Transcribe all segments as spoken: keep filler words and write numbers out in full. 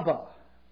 Abba,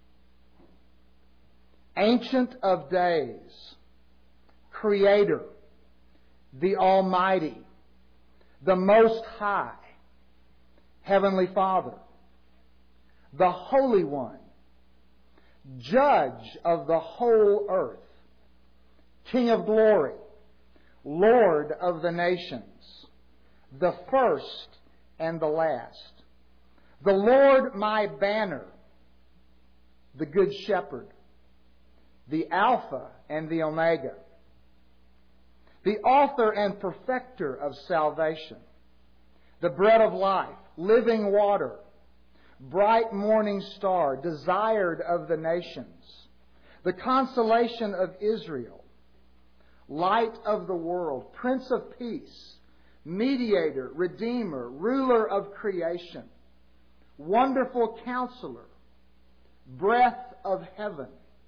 Ancient of Days, Creator, the Almighty, the Most High, Heavenly Father, the Holy One, Judge of the whole earth, King of glory, Lord of the nations, the first and the last, the Lord my banner, the Good Shepherd, the Alpha and the Omega, the author and perfecter of salvation, the bread of life, living water, bright morning star, desired of the nations, the consolation of Israel, light of the world, Prince of Peace, mediator, redeemer, ruler of creation, wonderful counselor, breath of heaven,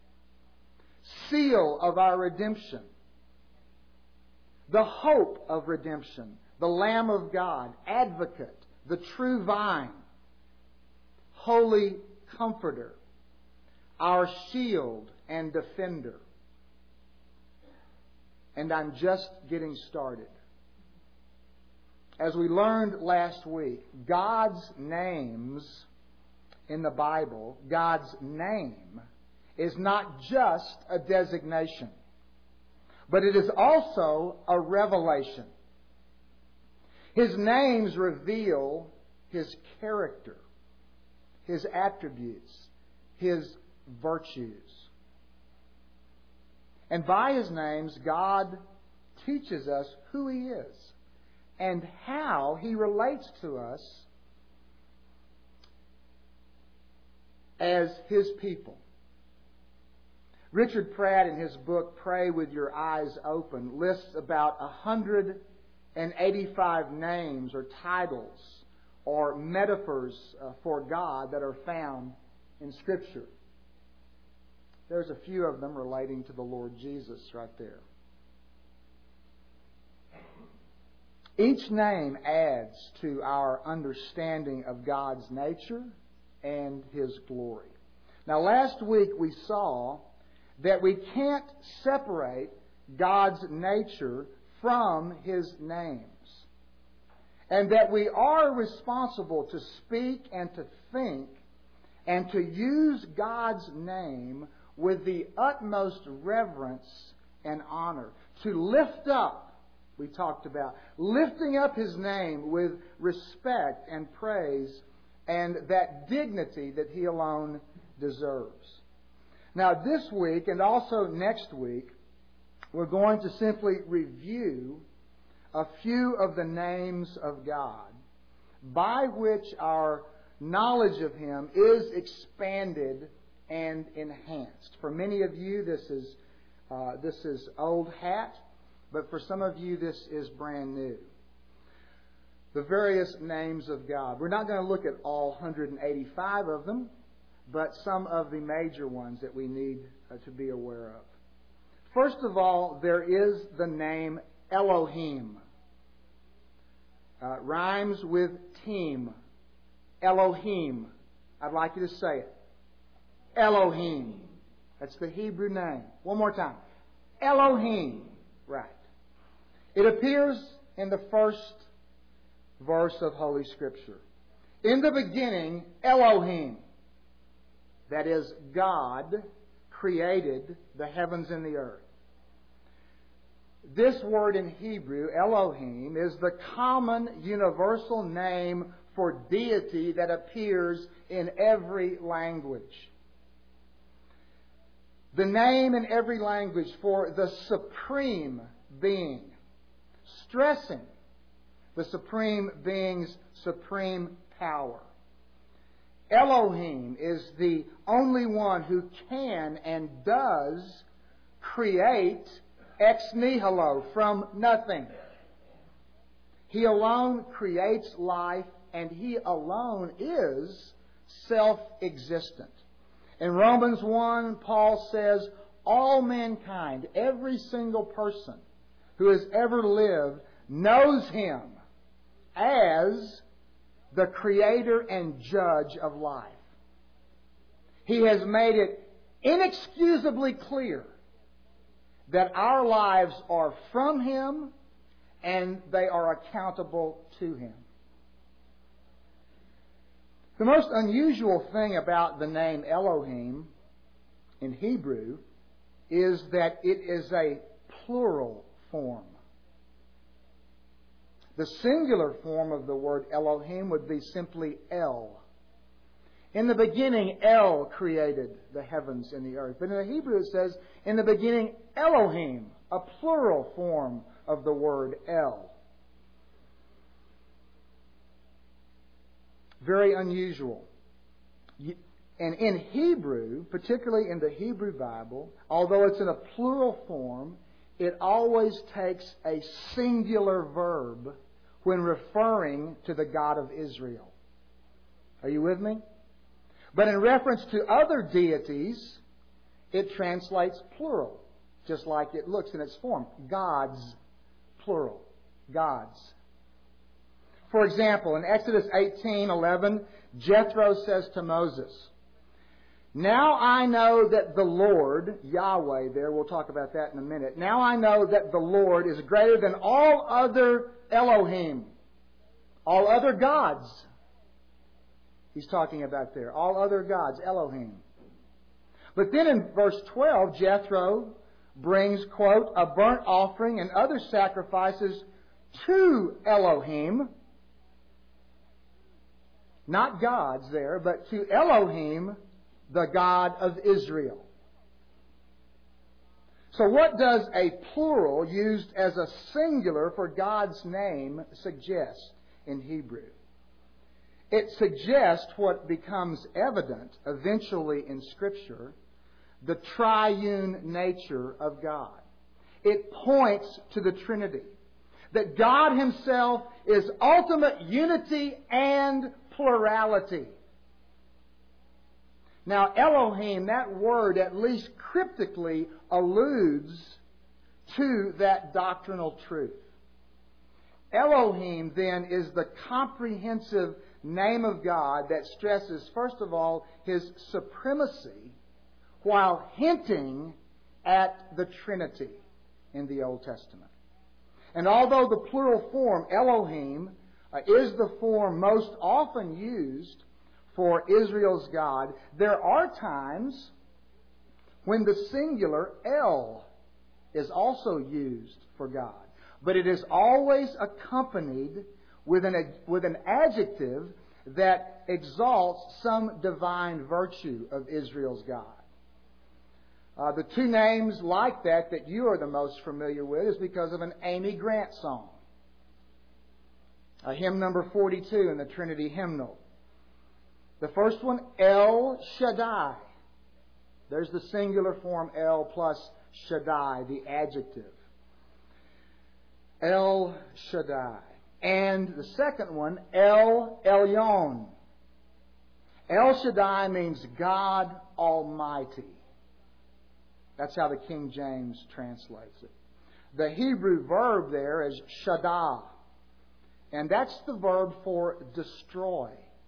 seal of our redemption, the hope of redemption, the Lamb of God, advocate, the true vine, holy comforter, our shield and defender. And I'm just getting started. As we learned last week, God's names in the Bible, God's name is not just a designation, but it is also a revelation. His names reveal His character, His attributes, His virtues. And by His names, God teaches us who He is and how He relates to us as His people. Richard Pratt, in his book, Pray with Your Eyes Open, lists about one hundred eighty-five names or titles or metaphors uh, for God that are found in Scripture. There's a few of them relating to the Lord Jesus right there. Each name adds to our understanding of God's nature and His glory. Now, last week we saw that we can't separate God's nature from His names, and that we are responsible to speak and to think and to use God's name with the utmost reverence and honor, to lift up, we talked about, lifting up His name with respect and praise and that dignity that He alone deserves. Now, this week and also next week, we're going to simply review a few of the names of God by which our knowledge of Him is expanded and enhanced. For many of you, this is uh, this is old hat, but for some of you, this is brand new. The various names of God. We're not going to look at all one hundred eighty-five of them, but some of the major ones that we need uh, to be aware of. First of all, there is the name Elohim. Uh, rhymes with team. Elohim. I'd like you to say it. Elohim. That's the Hebrew name. One more time. Elohim. Right. It appears in the first verse of Holy Scripture. In the beginning, Elohim. That is, God created the heavens and the earth. This word in Hebrew, Elohim, is the common universal name for deity that appears in every language. The name in every language for the supreme being, stressing the supreme being's supreme power. Elohim is the only one who can and does create ex nihilo, from nothing. He alone creates life, and He alone is self-existent. In Romans one, Paul says, all mankind, every single person who has ever lived, knows Him as the Creator and Judge of life. He has made it inexcusably clear that our lives are from Him and they are accountable to Him. The most unusual thing about the name Elohim in Hebrew is that it is a plural form. The singular form of the word Elohim would be simply El. In the beginning, El created the heavens and the earth. But in the Hebrew it says, in the beginning, Elohim, a plural form of the word El. Very unusual. And in Hebrew, particularly in the Hebrew Bible, although it's in a plural form, it always takes a singular verb when referring to the God of Israel. Are you with me? But in reference to other deities, it translates plural, just like it looks in its form. Gods, plural. Gods. For example, in Exodus eighteen eleven, Jethro says to Moses, "Now I know that the Lord," Yahweh there, we'll talk about that in a minute. "Now I know that the Lord is greater than all other Elohim," all other gods. He's talking about there. All other gods, Elohim. But then in verse twelve, Jethro brings, quote, "a burnt offering and other sacrifices to Elohim." Not gods there, but to Elohim, the God of Israel. So what does a plural used as a singular for God's name suggest in Hebrew? It suggests what becomes evident eventually in Scripture, the triune nature of God. It points to the Trinity. That God Himself is ultimate unity and plurality. Now, Elohim, that word at least cryptically alludes to that doctrinal truth. Elohim, then, is the comprehensive name of God that stresses, first of all, His supremacy while hinting at the Trinity in the Old Testament. And although the plural form, Elohim, uh, is the form most often used for Israel's God, there are times when the singular El is also used for God. But it is always accompanied with an, with an adjective that exalts some divine virtue of Israel's God. Uh, the two names like that that you are the most familiar with is because of an Amy Grant song. Uh, hymn number forty-two in the Trinity Hymnal. The first one, El Shaddai. There's the singular form El plus Shaddai, the adjective. El Shaddai. And the second one, El Elyon. El Shaddai means God Almighty. That's how the King James translates it. The Hebrew verb there is shadah. And that's the verb for destroy.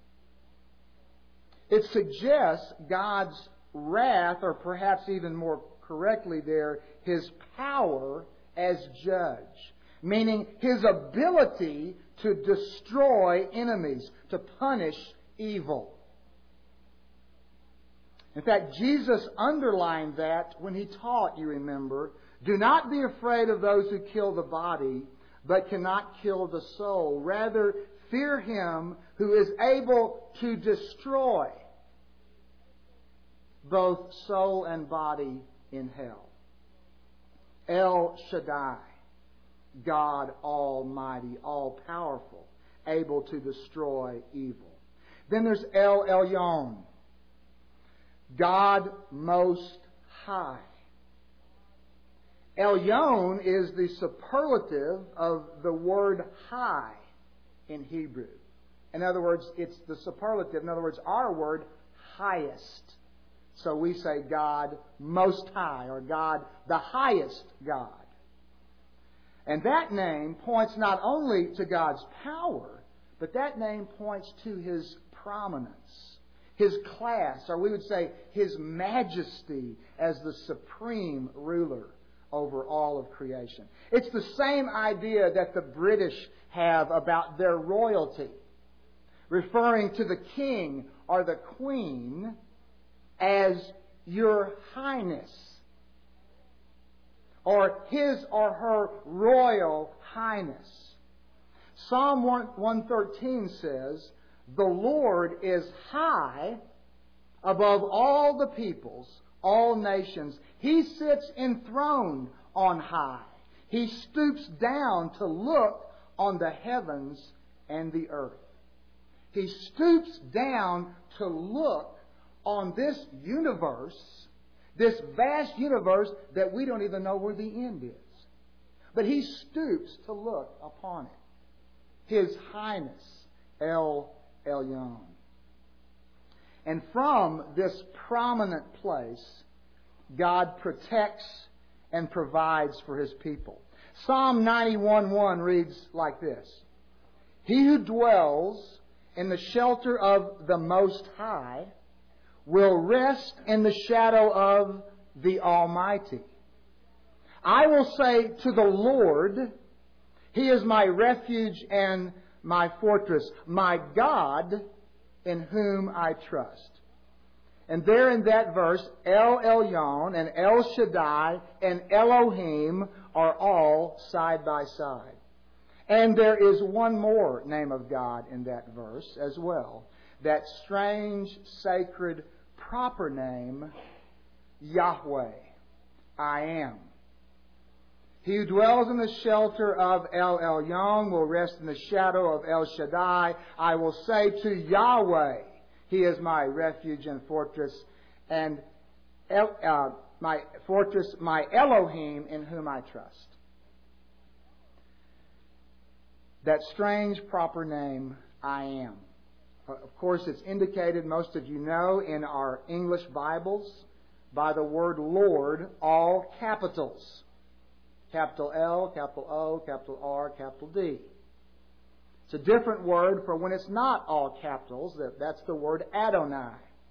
It suggests God's wrath, or perhaps even more correctly there, His power as judge. Meaning His ability to destroy enemies, to punish evil. In fact, Jesus underlined that when He taught, you remember, "Do not be afraid of those who kill the body, but cannot kill the soul. Rather, fear Him who is able to destroy both soul and body in hell." El Shaddai. God Almighty, all-powerful, able to destroy evil. Then there's El Elyon, God Most High. Elyon is the superlative of the word high in Hebrew. In other words, it's the superlative. In other words, our word highest. So we say God Most High, or God the highest God. And that name points not only to God's power, but that name points to His prominence, His class, or we would say His majesty as the supreme ruler over all of creation. It's the same idea that the British have about their royalty, referring to the king or the queen as Your Highness, or His or Her Royal Highness. Psalm one thirteen says, "The Lord is high above all the peoples, all nations. He sits enthroned on high. He stoops down to look on the heavens and the earth." He stoops down to look on this universe, this vast universe that we don't even know where the end is. But He stoops to look upon it. His Highness, El Elyon. And from this prominent place, God protects and provides for His people. Psalm ninety-one one reads like this: "He who dwells in the shelter of the Most High will rest in the shadow of the Almighty. I will say to the Lord, He is my refuge and my fortress, my God in whom I trust." And there in that verse, El Elyon and El Shaddai and Elohim are all side by side. And there is one more name of God in that verse as well. That strange, sacred, proper name, Yahweh, I am. He who dwells in the shelter of El Elyon will rest in the shadow of El Shaddai. I will say to Yahweh, He is my refuge and fortress, and El, uh, my fortress, my Elohim in whom I trust. That strange proper name, I am. Of course, it's indicated, most of you know, in our English Bibles by the word Lord, all capitals. Capital L, capital O, capital R, capital D. It's a different word for when it's not all capitals. That's the word Adonai.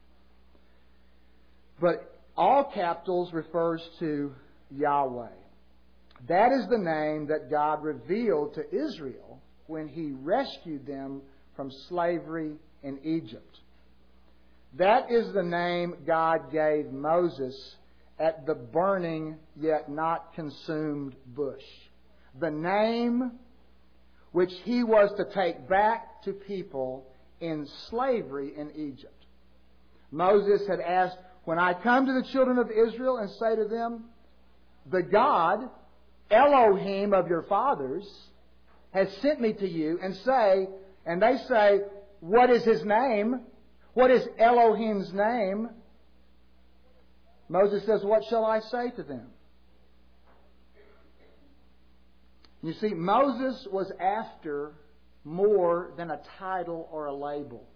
But all capitals refers to Yahweh. That is the name that God revealed to Israel when He rescued them from slavery in Egypt. That is the name God gave Moses at the burning yet not consumed bush. The name which he was to take back to people in slavery in Egypt. Moses had asked, when I come to the children of Israel and say to them, the God, Elohim of your fathers, has sent me to you, and say, and they say, what is His name? What is Elohim's name? Moses says, what shall I say to them? You see, Moses was after more than a title or a label.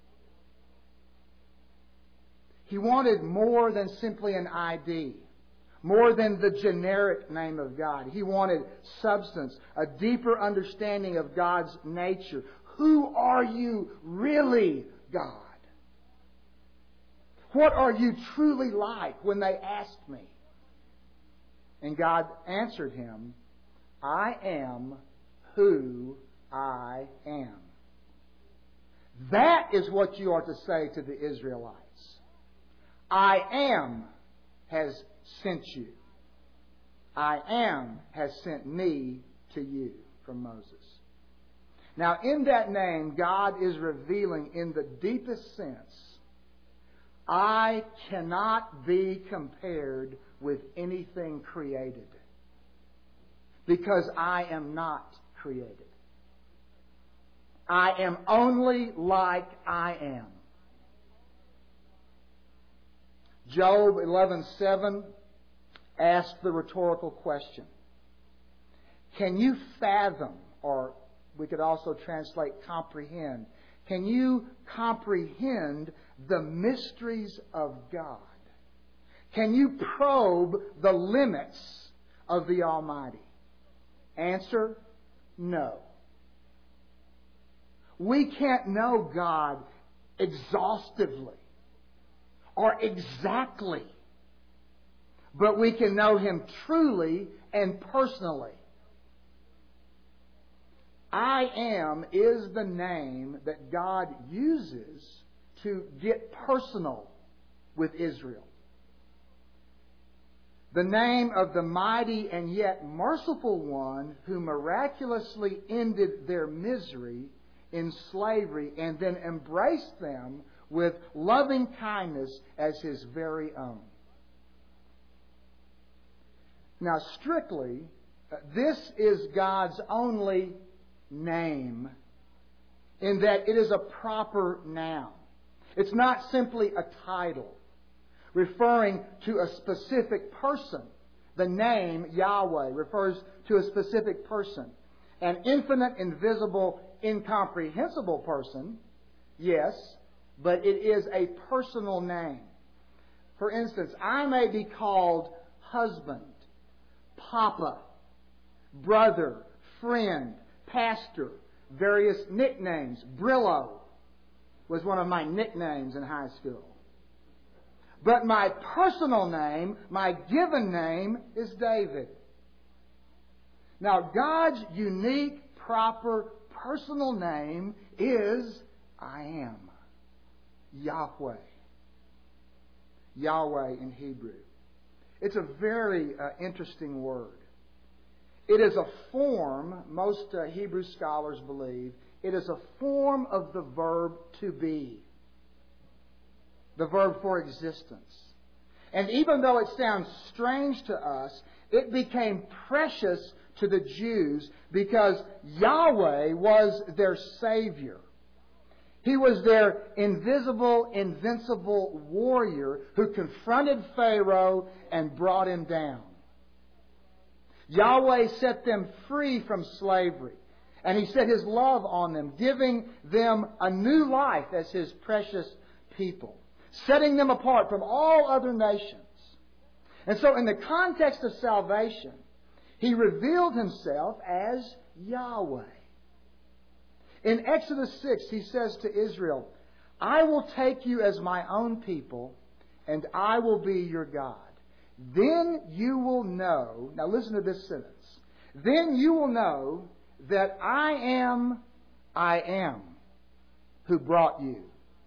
He wanted more than simply an I D, more than the generic name of God. He wanted substance, a deeper understanding of God's nature. Who are you really, God? What are you truly like when they asked me? And God answered him, I am who I am. That is what you are to say to the Israelites. I am has sent you. I am has sent me to you, from Moses. Now, in that name, God is revealing in the deepest sense, I cannot be compared with anything created, because I am not created. I am only like I am. Job eleven seven asked the rhetorical question, can you fathom, or we could also translate comprehend, can you comprehend the mysteries of God? Can you probe the limits of the Almighty? Answer, no. We can't know God exhaustively or exactly, but we can know Him truly and personally. I am is the name that God uses to get personal with Israel. The name of the mighty and yet merciful one who miraculously ended their misery in slavery and then embraced them with loving kindness as His very own. Now, strictly, this is God's only name in that it is a proper noun. It's not simply a title referring to a specific person. The name Yahweh refers to a specific person. An infinite, invisible, incomprehensible person, yes, but it is a personal name. For instance, I may be called husband, papa, brother, friend, pastor, various nicknames. Brillo was one of my nicknames in high school. But my personal name, my given name, is David. Now, God's unique, proper, personal name is I am. Yahweh. Yahweh in Hebrew. It's a very uh, interesting word. It is a form, most uh, Hebrew scholars believe, it is a form of the verb to be. The verb for existence. And even though it sounds strange to us, it became precious to the Jews because Yahweh was their Savior. He was their invisible, invincible warrior who confronted Pharaoh and brought him down. Yahweh set them free from slavery, and He set His love on them, giving them a new life as His precious people, setting them apart from all other nations. And so in the context of salvation, He revealed Himself as Yahweh. In Exodus six, He says to Israel, I will take you as my own people, and I will be your God. Then you will know, now listen to this sentence, then you will know that I am, I am, who brought you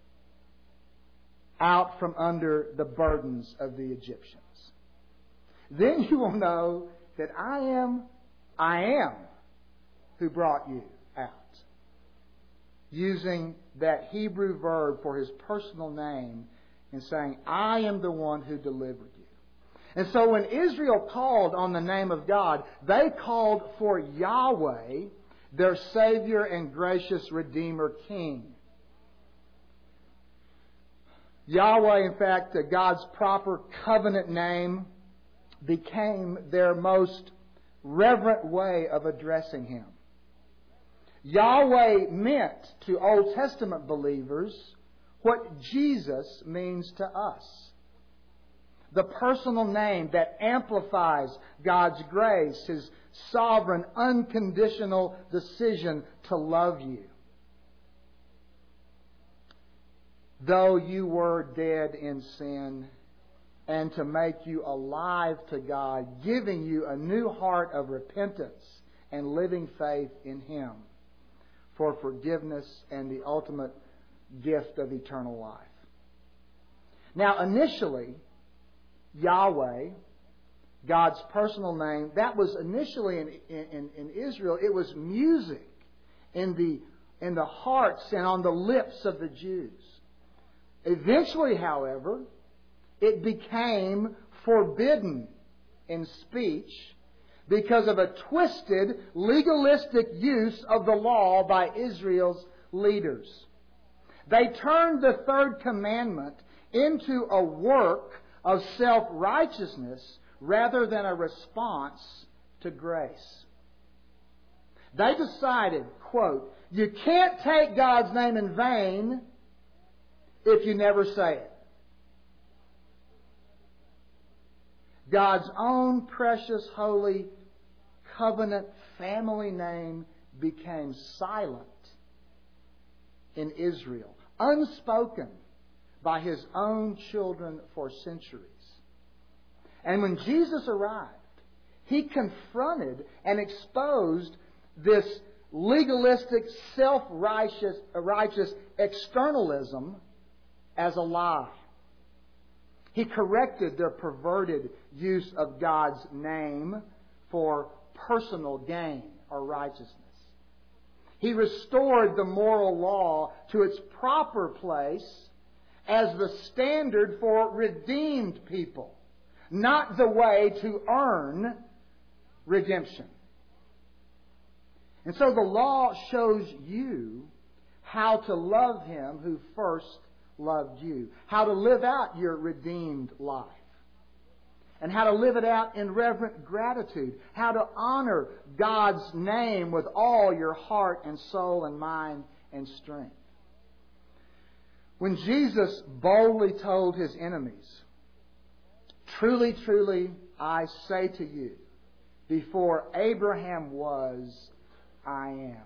out from under the burdens of the Egyptians. Then you will know that I am, I am, who brought you out. Using that Hebrew verb for His personal name and saying, I am the one who delivered you. And so when Israel called on the name of God, they called for Yahweh, their Savior and gracious Redeemer King. Yahweh, in fact, God's proper covenant name, became their most reverent way of addressing Him. Yahweh meant to Old Testament believers what Jesus means to us. The personal name that amplifies God's grace, His sovereign, unconditional decision to love you. Though you were dead in sin, and to make you alive to God, giving you a new heart of repentance and living faith in Him for forgiveness and the ultimate gift of eternal life. Now, initially, Yahweh, God's personal name, that was initially in, in, in Israel, it was music in the, in the hearts and on the lips of the Jews. Eventually, however, it became forbidden in speech because of a twisted, legalistic use of the law by Israel's leaders. They turned the third commandment into a work of self-righteousness rather than a response to grace. They decided, quote, you can't take God's name in vain if you never say it. God's own precious, holy, covenant family name became silent in Israel, unspoken by His own children for centuries. And when Jesus arrived, He confronted and exposed this legalistic, self-righteous righteous externalism as a lie. He corrected their perverted use of God's name for personal gain or righteousness. He restored the moral law to its proper place as the standard for redeemed people, not the way to earn redemption. And so the law shows you how to love Him who first loved you, how to live out your redeemed life, and how to live it out in reverent gratitude, how to honor God's name with all your heart and soul and mind and strength. When Jesus boldly told His enemies, "Truly, truly, I say to you, before Abraham was, I am,"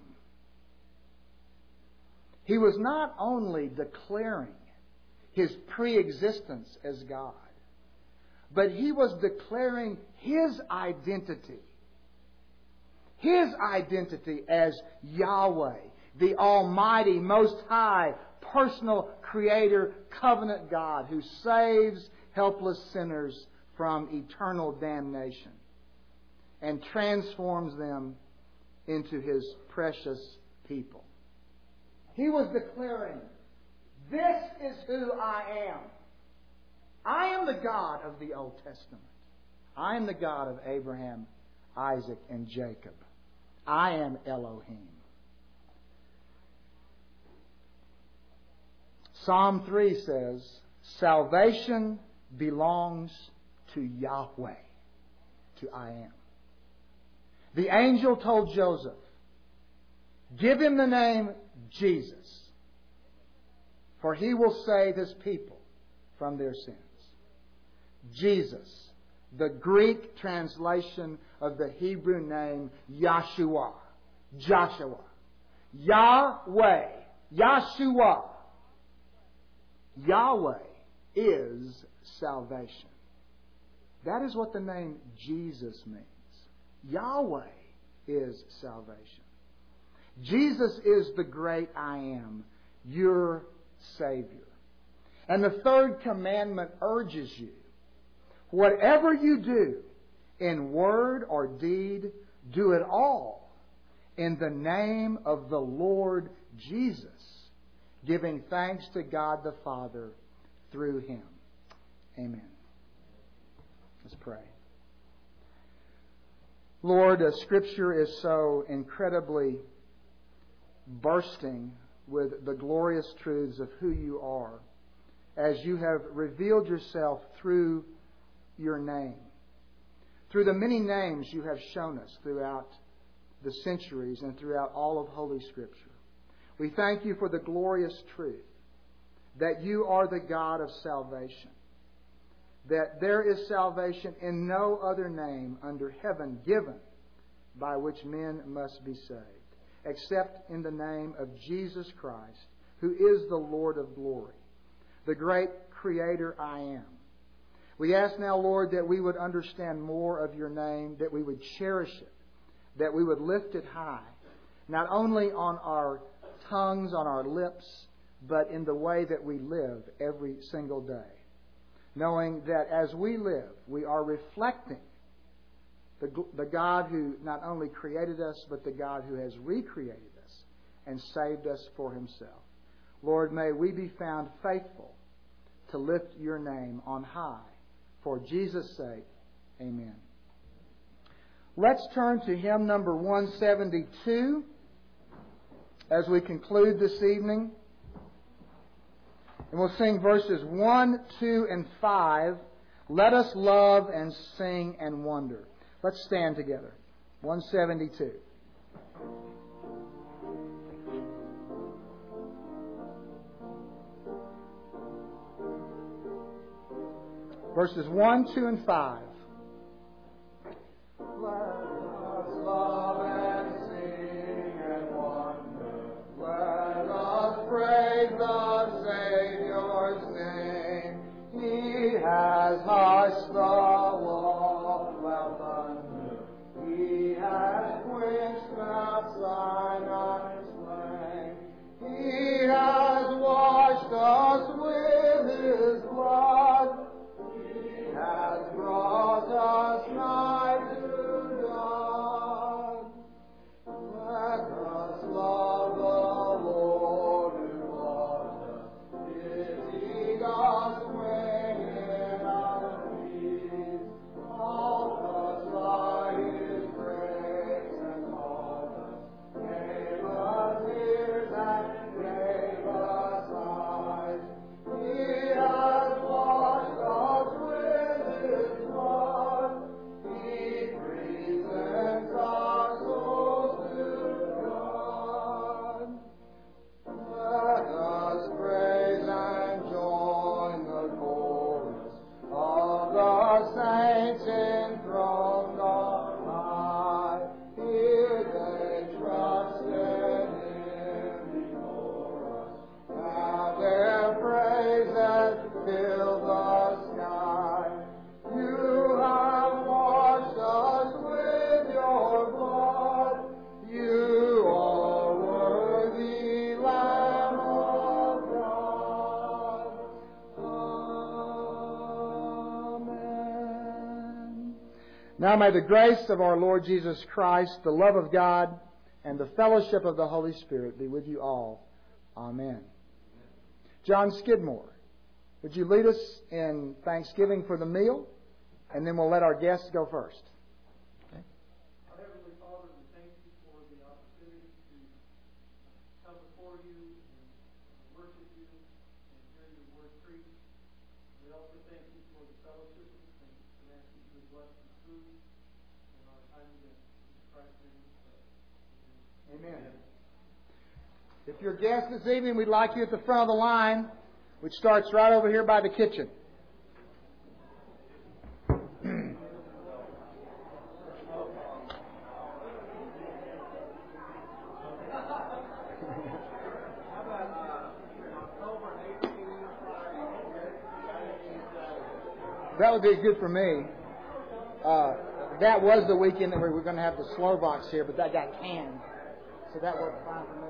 He was not only declaring His pre-existence as God, but He was declaring His identity. His identity as Yahweh, the Almighty, Most High, personal Creator, covenant God who saves helpless sinners from eternal damnation and transforms them into His precious people. He was declaring, "This is who I am. I am the God of the Old Testament. I am the God of Abraham, Isaac, and Jacob. I am Elohim." Psalm three says, "Salvation belongs to Yahweh, to I am." The angel told Joseph, "Give him the name Jesus, for He will save His people from their sins." Jesus, the Greek translation of the Hebrew name Yahshua, Joshua. Yahweh, Yahshua. Yahweh is salvation. That is what the name Jesus means. Yahweh is salvation. Jesus is the great I am, your Savior. And the third commandment urges you, whatever you do, in word or deed, do it all in the name of the Lord Jesus, giving thanks to God the Father through Him. Amen. Let's pray. Lord, uh, Scripture is so incredibly bursting with the glorious truths of who You are, as You have revealed Yourself through Your name, through the many names You have shown us throughout the centuries and throughout all of Holy Scripture. We thank You for the glorious truth that You are the God of salvation, that there is salvation in no other name under heaven given by which men must be saved, except in the name of Jesus Christ, who is the Lord of glory, the great Creator I am. We ask now, Lord, that we would understand more of Your name, that we would cherish it, that we would lift it high, not only on our tongues, on our lips, but in the way that we live every single day, knowing that as we live, we are reflecting the, the God who not only created us, but the God who has recreated us and saved us for Himself. Lord, may we be found faithful to lift Your name on high. For Jesus' sake, amen. Let's turn to hymn number one seventy-two as we conclude this evening. And we'll sing verses one, two, and five. Let us love and sing and wonder. Let's stand together. one seventy-two. Verses one, two, and five. Let us love and sing and wonder. Let us praise the Mount Sinai's flame. He has washed us with His blood. He has brought us nigh to God. Let us love the Lord who loved us. Pity us when in our needs. Called us by His grace and called us. Gave us ears and gave us eyes. He has washed us with His blood. He presents our souls to God. Let us praise and join the chorus of the saints enthroned on high. Here they trusted Him before us. Have their praises fill the sky. You have washed us with your blood. You are worthy, Lamb of God. Amen. Now may the grace of our Lord Jesus Christ, the love of God, and the fellowship of the Holy Spirit be with you all. Amen. John Skidmore, would you lead us in thanksgiving for the meal? And then we'll let our guests go first. Our Heavenly Father, we thank you for the opportunity to come before you and worship you and hear your word preached. We also thank you for the fellowship of the saints and ask that you would bless the food and our time together. In Christ's name we pray. Amen. If you're guests this evening, we'd like you at the front of the line, which starts right over here by the kitchen. That would be good for me. Uh, that was the weekend that we were going to have the Slovaks here, but that got canned. So that worked fine for me.